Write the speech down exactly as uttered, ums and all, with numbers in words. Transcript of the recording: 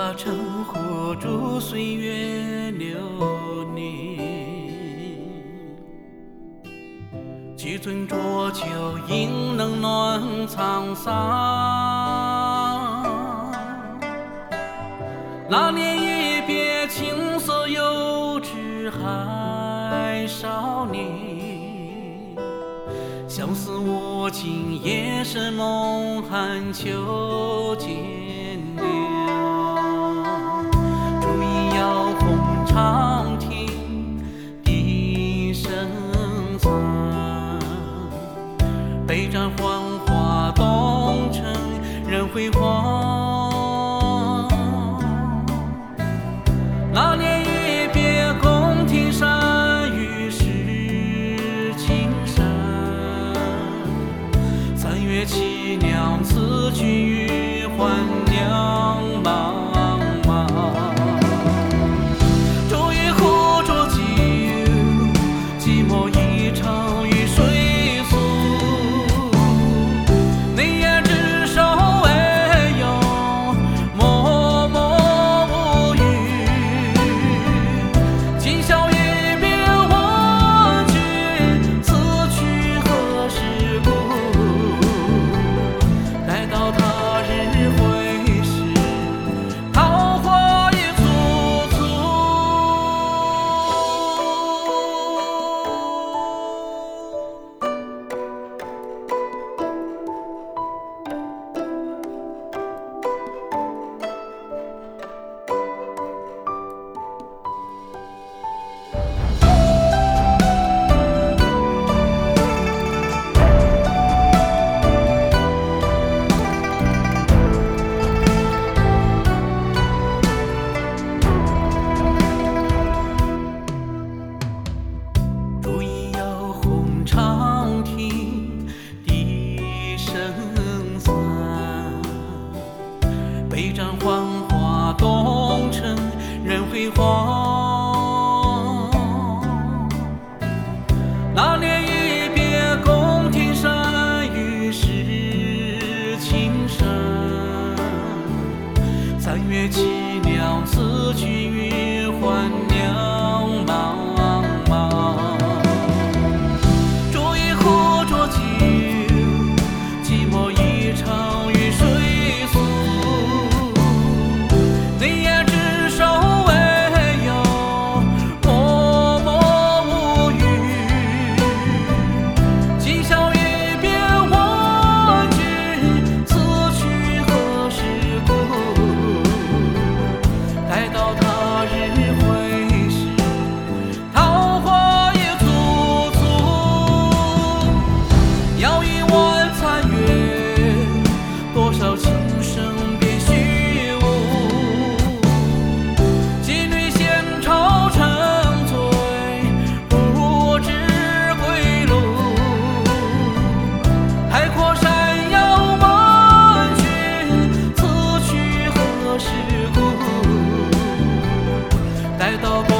把城护住岁月流年，几樽浊酒应能暖沧桑。那年一别，青涩幼稚还少年，相思无尽，夜深梦寒秋渐凉。烛影摇红长亭，笛声残，北站幻化东城人辉煌。那年一别，共听山雨是青山。三月凄凉，此去与还娘茫茫。煮一壶浊酒，寂寞一场雨水诉。内言只手未有，默默无语。今宵一别，问君此去何时故？待到他日回时，桃花已簇簇。烛影摇红长亭，笛声残，北站幻化东城人辉煌。那年一别，共听山雨是青山。三月凄凉，此去与还娘茫茫。煮一壶浊酒，寂寞一场雨水诉。内言只手未有，默默无语。今宵一别，问君此去何时故？待到他日回时，桃花已簇簇。摇一弯残月，多少情深变虚无。羁旅闲愁沉醉，不知归路。海阔山遥，问君此去何时故？待到